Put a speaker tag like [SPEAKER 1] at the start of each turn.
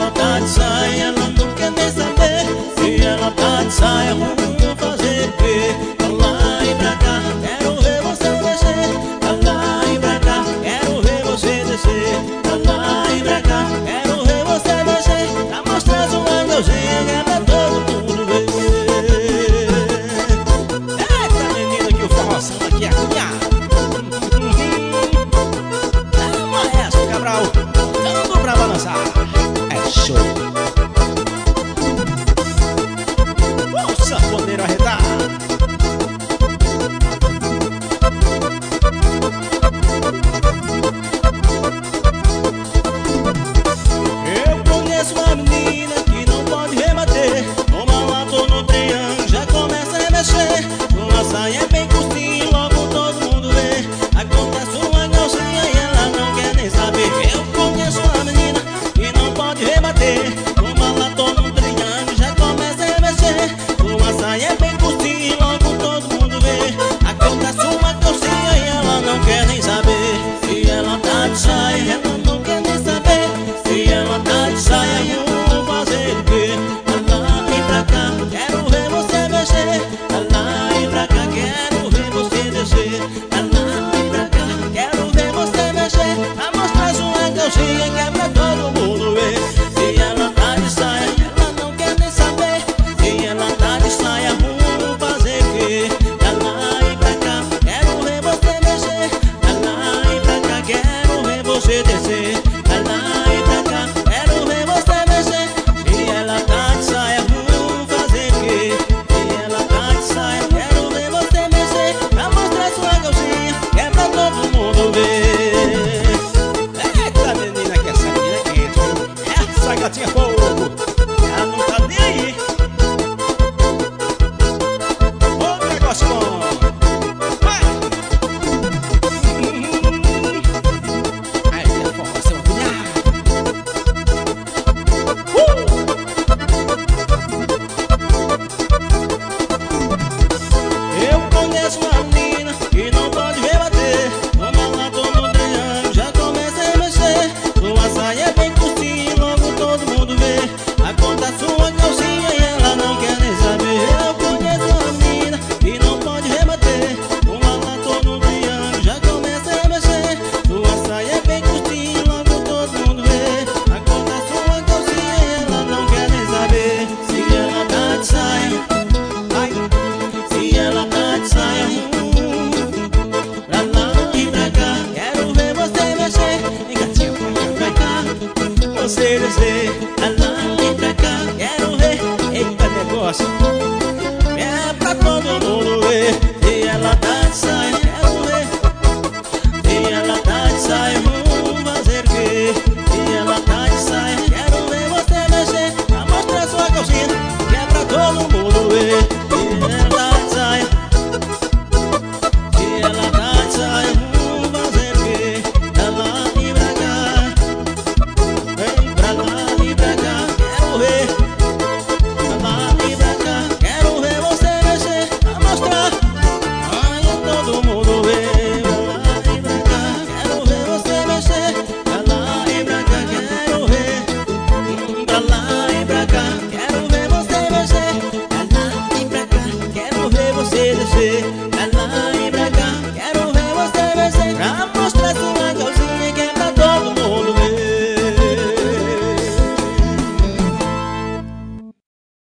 [SPEAKER 1] ela tá de saia, ela não quer nem saber. Se ela tá de saia, vou fazer o quê? Pra lá e pra cá, quero ver você descer. Pra lá e pra cá, quero ver você descer. Pra lá e pra cá, quero ver você descer. Pra mostrar sua angelzinha que é pra todo mundo ver. Eita menina, que o forroção aqui é cunhado. É Maestro Cabral, dando pra balançar. É show. O sanfoneiro arretar. Eu conheço uma menina que não pode rebater. Toma lá, tô no triângulo, já começa a mexer. Uma saia bem curtinha, logo todo mundo vê. Acontece uma calcinha e ela não quer nem saber. Eu conheço uma menina que não pode rebater. Toma lá, tô no triângulo, já começa a mexer. Uma saia bem curtinha, logo todo mundo vê. Acontece uma calcinha e ela não quer nem saber. Se ela tá de saia, ela não quer nem saber. Se ela tá de saia, vou fazer o quê? Pra lá e pra cá, quero ver você mexer. Pra lá e pra cá, quero ver você descer. Pra lá e pra cá, quero ver você mexer. Pra mostrar sua calcinha que é pra todo mundo ver. Se ela tá de saia, ela não quer nem saber. Se ela tá de saia, vou fazer o quê? Pra lá e pra cá, quero ver você mexer. Pra lá e pra cá, quero ver você descer. Pra lá e pra cá, quero ver você mexer. Se ela tá de saia, vou fazer o quê? Se ela tá de saia, quero ver você mexer. Pra mostrar sua calcinha que é pra todo mundo ver. Eita menina, que essa menina é quente, viu? Essa gatinha é fogo, ela não tá nem aí. Ô negócio bom. Vai! Aí, é forró, seu cunhado. Eu conheço uma menina que não pode rebater. Toma lá, tô no triângulo, já começa a mexer. Sua saia é bem curtinha, logo todo mundo vê. A conta sua calcinha e ela não quer nem saber. Eu conheço uma menina que não pode rebater. Toma lá, tô no triângulo, já começa a mexer. Sua saia é bem curtinha, logo todo mundo vê. A conta sua calcinha e ela não quer nem saber. Se ela tá de saia, vai. Se ela tá de saia, pra lá e pra cá, quero ver você mexer. E gatinha, pra cá, você descer. Pra lá e pra cá, quero ver. Eita negócio.